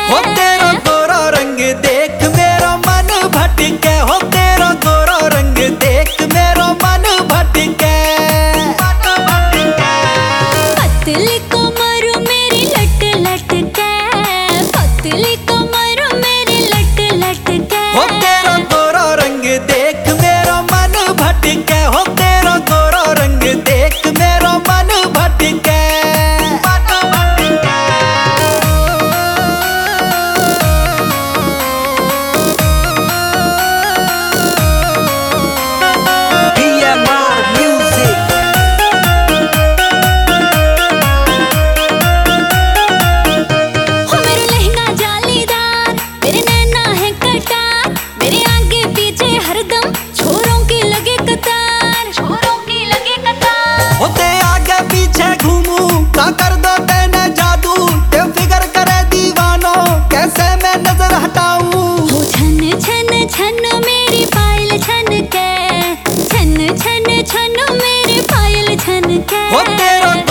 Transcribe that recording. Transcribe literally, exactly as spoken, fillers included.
हो तेरा गोरा रंग देख मेरा मन भटके, हो तेरा गोरा रंग देख मेरा मन भटके। पतली कमर मेरी लट लट के, पतली कमर मेरी लट लट के। हो तेरा गोरा रंग देख मेरा मन भटके, हो तेरा गोरा रंग देख मेरा मन भटके। कर दो तेने जादू ते फिगर करे दीवानो, कैसे मैं नजर हटाऊं। हो छन छन छन मेरी पायल छन के, छन छन छन मेरी पायल छन के। हो तेरा